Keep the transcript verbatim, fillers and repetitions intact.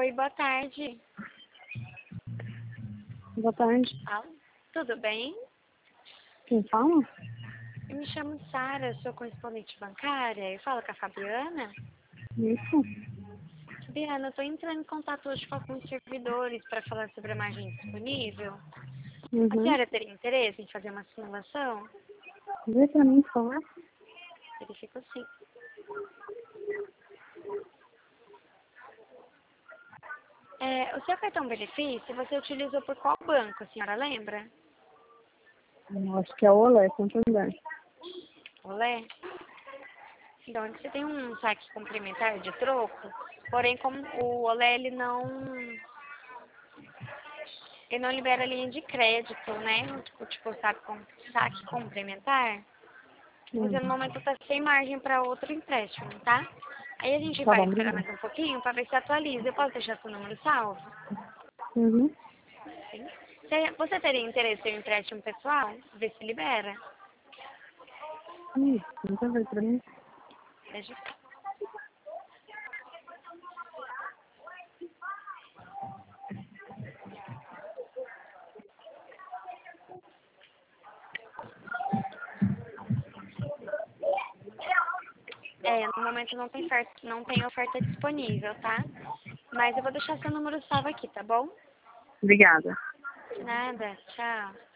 Oi, boa tarde. Boa tarde. Ah, tudo bem? Quem fala? Eu me chamo Sara, sou correspondente bancária. Eu falo com a Fabiana. Isso. Fabiana, eu estou entrando em contato hoje com alguns servidores para falar sobre a margem disponível. A Uhum. senhora teria interesse em fazer uma simulação? Vê pra mim, por favor. Verifico sim. É, o seu cartão benefício, você utilizou por qual banco, a senhora lembra? Eu acho que é o Olé, Santander. Olé? Então, você tem um saque complementar de troco, porém, como o Olé, ele não, ele não libera linha de crédito, né? Tipo, tipo saque, com- saque complementar. Hum. Você, no momento, está sem margem para outro empréstimo, tá? Aí a gente Tá vai bom, esperar obrigada. mais um pouquinho para ver se atualiza. Eu posso deixar seu número salvo? Uhum. Sim. Você você teria interesse em um empréstimo pessoal? Ver se libera. Hum, nunca veio pra mim. Deixa eu ver. É, no momento não tem oferta, não tem oferta disponível, tá? Mas eu vou deixar seu número salvo aqui, tá bom? Obrigada. De nada, tchau.